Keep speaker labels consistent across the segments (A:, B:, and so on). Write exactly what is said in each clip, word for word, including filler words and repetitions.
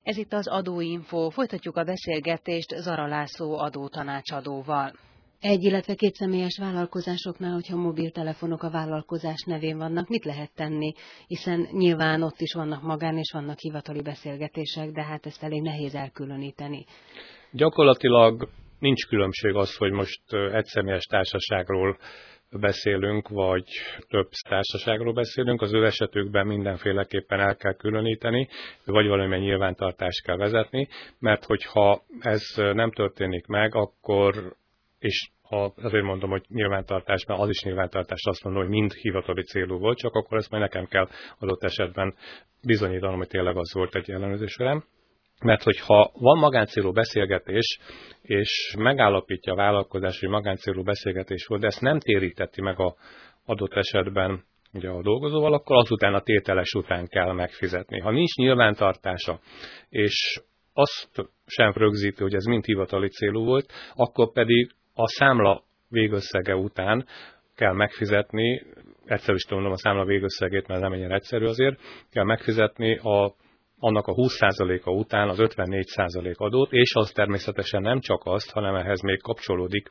A: Ez itt az Adóinfo. Folytatjuk a beszélgetést Zara László adótanácsadóval. Egy, illetve két személyes vállalkozásoknál, hogyha mobiltelefonok a vállalkozás nevén vannak, mit lehet tenni? Hiszen nyilván ott is vannak magán és vannak hivatali beszélgetések, de hát ezt elég nehéz elkülöníteni.
B: Gyakorlatilag nincs különbség az, hogy most egyszemélyes társaságról beszélünk, vagy több társaságról beszélünk, az ő esetükben mindenféleképpen el kell különíteni, vagy valamilyen nyilvántartást kell vezetni, mert hogyha ez nem történik meg, akkor, és ha azért mondom, hogy nyilvántartás, mert az is nyilvántartás, azt mondom, hogy mind hivatali célú volt, csak akkor ezt majd nekem kell adott esetben bizonyítanom, hogy tényleg az volt egy ellenőrzés velem. Mert hogyha van magáncélú beszélgetés, és megállapítja a vállalkozás, hogy magáncélú beszélgetés volt, de ezt nem téríteti meg a adott esetben ugye a dolgozóval, akkor azután a tételes után kell megfizetni. Ha nincs nyilvántartása, és azt sem rögzíti, hogy ez mind hivatali célú volt, akkor pedig a számla végösszege után kell megfizetni, egyszerűsítem mondom a számla végösszegét, mert nem ennyire egyszerű azért, kell megfizetni a annak a húsz százaléka után az ötvennégy százalék adót, és az természetesen nem csak azt, hanem ehhez még kapcsolódik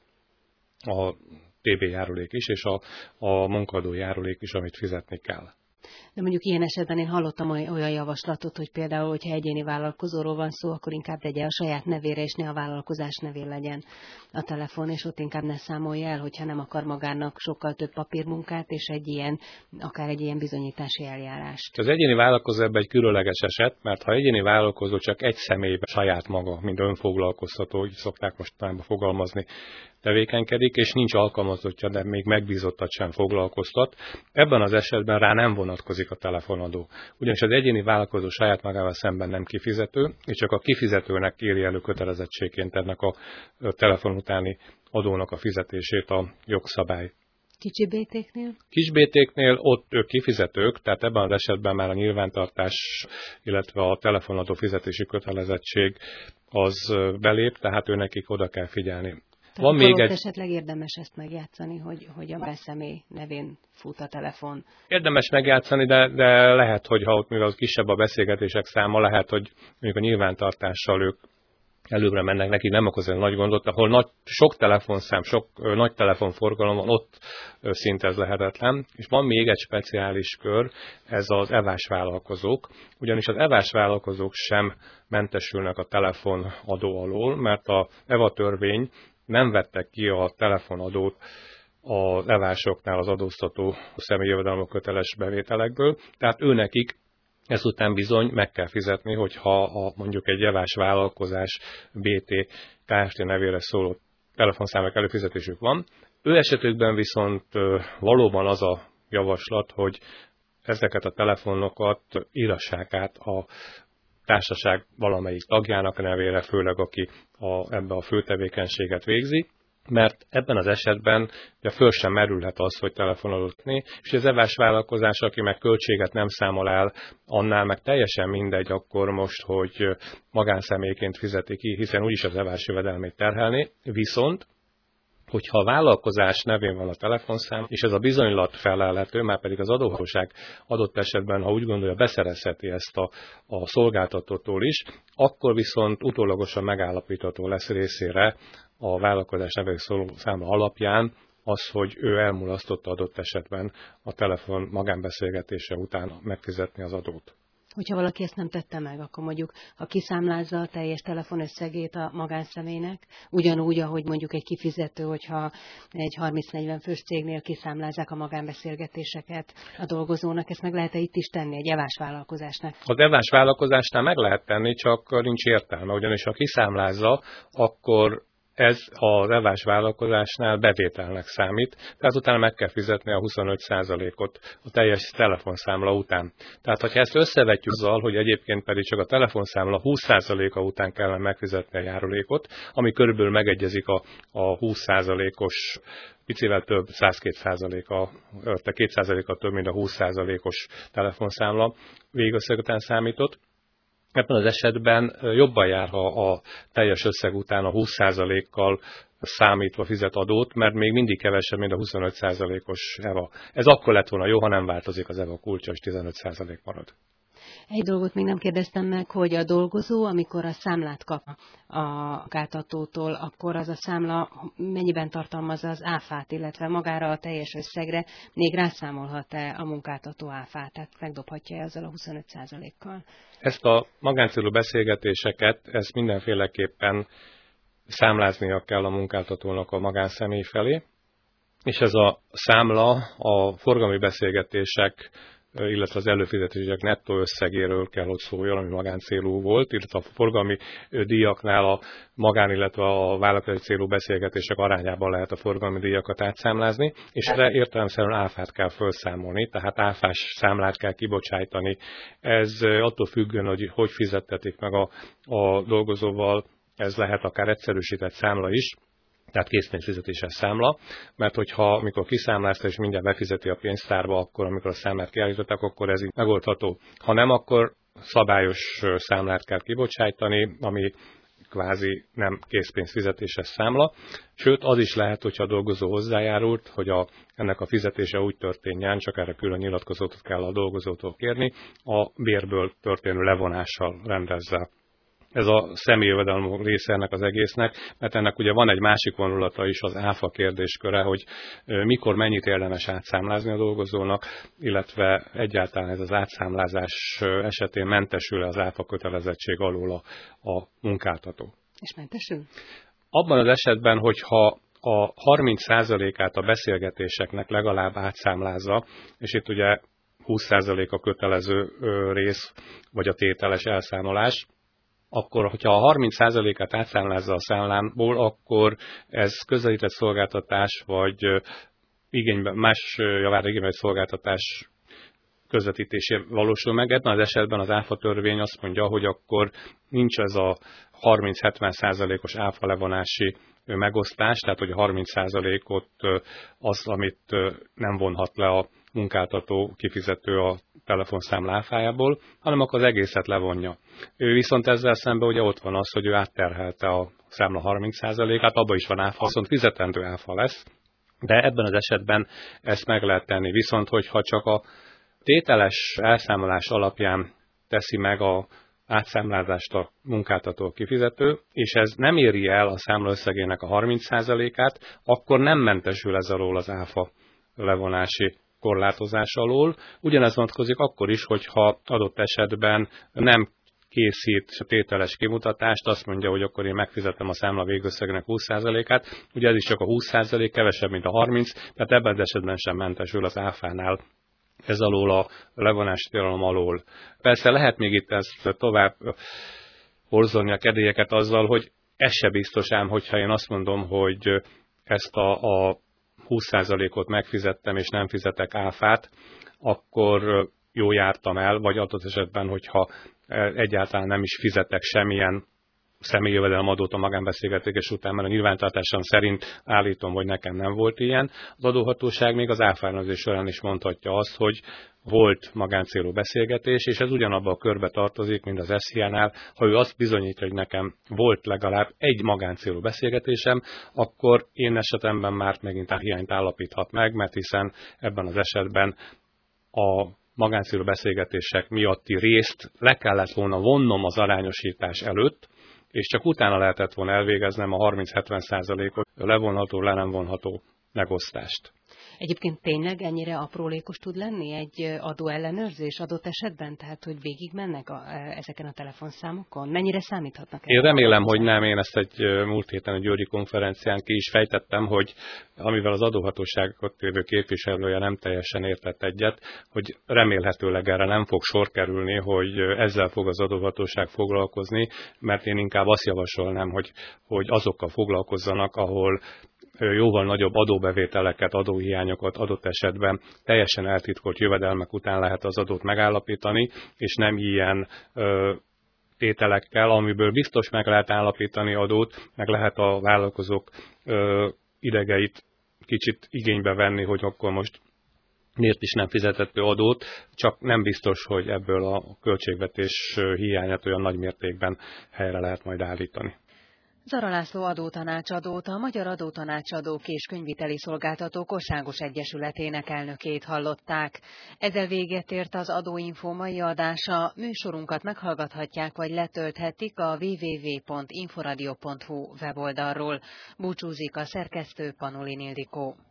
B: a té bé járulék is, és a, a munkadó járulék is, amit fizetni kell.
A: De mondjuk ilyen esetben én hallottam olyan javaslatot, hogy például, hogyha egyéni vállalkozóról van szó, akkor inkább tegye a saját nevére, és ne a vállalkozás nevén legyen a telefon, és ott inkább ne számolja el, hogyha nem akar magának sokkal több papírmunkát, és egy ilyen, akár egy ilyen bizonyítási eljárást.
B: Az egyéni vállalkozó ebben egy különleges eset, mert ha egyéni vállalkozó csak egy személyben saját maga, mint önfoglalkoztató, így szokták mostanában fogalmazni, tevékenykedik, és nincs alkalmazottja, de még megbízottat sem foglalkoztat. Ebben az esetben rá nem vonatkozik a telefonadó. Ugyanis az egyéni vállalkozó saját magával szemben nem kifizető, és csak a kifizetőnek éri elő kötelezettségként ennek a telefon utáni adónak a fizetését a jogszabály.
A: Kicsi bé té-knél?
B: Kis bé té-knél ott ők kifizetők, tehát ebben az esetben már a nyilvántartás, illetve a telefonadó fizetési kötelezettség az belép, tehát őnekik oda kell figyelni.
A: Van még egy... esetleg érdemes ezt megjátszani, hogy, hogy a beszély nevén fut a telefon.
B: Érdemes megjátszani, de, de lehet, hogy ha ott mivel kisebb a beszélgetések száma, lehet, hogy mondjuk a nyilvántartással ők előbbre mennek, neki nem okoz egy nagy gondot, ahol nagy, sok telefonszám, sok ö, nagy telefonforgalom van, ott ö, szinte ez lehetetlen. És van még egy speciális kör, ez az evás vállalkozók, ugyanis az evás vállalkozók sem mentesülnek a telefonadó alól, mert a e v á törvény nem vettek ki a telefonadót az evásoknál az adóztató személyi jövedelem köteles bevételekből, tehát őnekik ezután bizony meg kell fizetni, hogyha a, mondjuk egy evás vállalkozás bé té Kft. Nevére szóló telefonszámok előfizetésük van. Ő esetükben viszont valóban az a javaslat, hogy ezeket a telefonokat írassák át a társaság valamelyik tagjának nevére, főleg aki a, ebbe a főtevékenységet végzi, mert ebben az esetben ugye föl sem merülhet az, hogy telefonadót né, és az evás vállalkozás, aki meg költséget nem számol el, annál meg teljesen mindegy akkor most, hogy magánszemélyként fizeti ki, hiszen úgyis az evás jövedelmét terhelni, viszont hogyha a vállalkozás nevén van a telefonszám, és ez a bizonylat felelhető, már pedig az adóhatóság adott esetben, ha úgy gondolja, beszerezheti ezt a, a szolgáltatótól is, akkor viszont utólagosan megállapítható lesz részére a vállalkozás nevén szóló számla alapján az, hogy ő elmulasztotta adott esetben a telefon magánbeszélgetése után megfizetni az adót.
A: Hogyha valaki ezt nem tette meg, akkor mondjuk, ha kiszámlázza a teljes telefonösszegét a magánszemélynek, ugyanúgy, ahogy mondjuk egy kifizető, hogyha egy harminc-negyven fős cégnél kiszámlázzák a magánbeszélgetéseket a dolgozónak, ezt meg lehet-e itt is tenni egy evás vállalkozásnak?
B: Az evás vállalkozásnál meg lehet tenni, csak nincs értelme, ugyanis ha kiszámlázza, akkor ez az evás vállalkozásnál bevételnek számít, tehát utána meg kell fizetni a huszonöt százalékot a teljes telefonszámla után. Tehát, ha ezt összevetjük azzal, hogy egyébként pedig csak a telefonszámla húsz százaléka után kellene megfizetni a járulékot, ami körülbelül megegyezik a, a húsz százalékos, picivel több, száz két százaléka, te két százaléka több, mint a húsz százalékos telefonszámla végösszeg után számított. Ebben az esetben jobban jár, ha a teljes összeg után a húsz százalékkal számítva fizet adót, mert még mindig kevesebb, mint a huszonöt százalékos e v á. Ez akkor lett volna jó, ha nem változik az e v á kulcsa, és tizenöt százalék marad.
A: Egy dolgot még nem kérdeztem meg, hogy a dolgozó, amikor a számlát kap a munkáltatótól, akkor az a számla mennyiben tartalmazza az áfát, illetve magára a teljes összegre még rászámolhat-e a munkáltató áfát, tehát megdobhatja-e ezzel a huszonöt százalékkal?
B: Ezt a magáncélú beszélgetéseket, ezt mindenféleképpen számláznia kell a munkáltatónak a magánszemély felé, és ez a számla a forgalmi beszélgetések, illetve az előfizetések nettó összegéről kell, hogy szóljon, ami magáncélú volt, illetve a forgalmi díjaknál a magán, illetve a vállalati célú beszélgetések arányában lehet a forgalmi díjakat átszámlázni, és erre értelemszerűen áfát kell felszámolni, tehát áfás számlát kell kibocsájtani. Ez attól függően, hogy hogy fizettetik meg a, a dolgozóval, ez lehet akár egyszerűsített számla is, tehát készpénzfizetéses számla, mert hogyha amikor kiszámlázta és mindjárt befizeti a pénztárba, akkor amikor a számlát kiállították, akkor ez így megoldható. Ha nem, akkor szabályos számlát kell kibocsájtani, ami kvázi nem készpénzfizetéses számla. Sőt, az is lehet, hogyha a dolgozó hozzájárult, hogy a, ennek a fizetése úgy történjen, csak erre külön nyilatkozatot kell a dolgozótól kérni, a bérből történő levonással rendezze. Ez a személyjövedelem része ennek az egésznek, mert ennek ugye van egy másik vonulata is, az áfa kérdésköre, hogy mikor mennyit érdemes átszámlázni a dolgozónak, illetve egyáltalán ez az átszámlázás esetén mentesül az áfa kötelezettség alól a, a munkáltató.
A: És mentesül?
B: Abban az esetben, hogyha a harminc százalékát a beszélgetéseknek legalább átszámlázza, és itt ugye húsz százalék a kötelező rész, vagy a tételes elszámolás, akkor, hogyha a harminc százalékát átszámlázza a számlából, akkor ez közelített szolgáltatás, vagy igénybe, más javára igénybe szolgáltatás közvetítésé valósul meg. Ebben az esetben az áfa törvény azt mondja, hogy akkor nincs ez a harminc-hetven százalékos áfa levonási megosztás, tehát hogy a harminc százalékot az, amit nem vonhat le a munkáltató kifizető a telefonszámla áfájából, hanem akkor az egészet levonja. Ő viszont ezzel szemben ugye ott van az, hogy ő átterhelte a számla harminc százalékát, abban is van áfa, viszont fizetendő áfa lesz, de ebben az esetben ezt meg lehet tenni. Viszont, hogyha csak a tételes elszámolás alapján teszi meg a átszámlázást a munkáltató kifizető, és ez nem éri el a számla összegének a harminc százalékát, akkor nem mentesül ez alól az áfa levonási korlátozás alól. Ugyanez vonatkozik akkor is, hogyha adott esetben nem készít tételes kimutatást, azt mondja, hogy akkor én megfizetem a számla végösszegének húsz százalékát, ugye ez is csak a húsz százalék, kevesebb, mint a harminc, tehát ebben az esetben sem mentesül az áfánál ez alól a levonási tilalom alól. Persze lehet még itt ezt tovább horzolni a kedélyeket azzal, hogy ez se biztos ám, hogyha én azt mondom, hogy ezt a, a húsz százalékot megfizettem és nem fizetek áfát, akkor jó jártam el, vagy adott esetben, hogyha egyáltalán nem is fizetek semmilyen személyjövedelemadót a magánbeszélgetés után, mert a nyilvántartásom szerint állítom, hogy nekem nem volt ilyen. Az adóhatóság még az áfaellenőrzés során is mondhatja azt, hogy volt magáncélú beszélgetés, és ez ugyanabba a körbe tartozik, mint az es zé á-nál. Ha ő azt bizonyítja, hogy nekem volt legalább egy magáncélú beszélgetésem, akkor én esetemben már megint a hiányt állapíthat meg, mert hiszen ebben az esetben a magáncélú beszélgetések miatti részt le kellett volna vonnom az arányosítás előtt, és csak utána lehetett volna elvégeznem a harminc-hetven százalékot levonható, le nem vonható megosztást.
A: Egyébként tényleg ennyire aprólékos tud lenni egy adóellenőrzés adott esetben? Tehát, hogy végigmennek a, ezeken a telefonszámokon? Mennyire számíthatnak?
B: Én remélem, hogy nem. Én ezt egy múlt héten a győri konferencián ki is fejtettem, hogy amivel az adóhatóságot tévő képviselője nem teljesen értett egyet, hogy remélhetőleg erre nem fog sor kerülni, hogy ezzel fog az adóhatóság foglalkozni, mert én inkább azt javasolnám, hogy, hogy azokkal foglalkozzanak, ahol jóval nagyobb adóbevételeket, adóhiányokat adott esetben teljesen eltitkolt jövedelmek után lehet az adót megállapítani, és nem ilyen ö, tételekkel, amiből biztos meg lehet állapítani adót, meg lehet a vállalkozók ö, idegeit kicsit igénybe venni, hogy akkor most miért is nem fizetett be adót, csak nem biztos, hogy ebből a költségvetés hiányát olyan nagy mértékben helyre lehet majd állítani.
A: Zara László adótanácsadót, a Magyar Adótanácsadók és Könyviteli Szolgáltatók Országos Egyesületének elnökét hallották. Ezzel véget ért az Adóinfo mai adása. Műsorunkat meghallgathatják vagy letölthetik a double-u double-u double-u pont inforadio pont hu weboldalról. Búcsúzik a szerkesztő, Panolin Ildikó.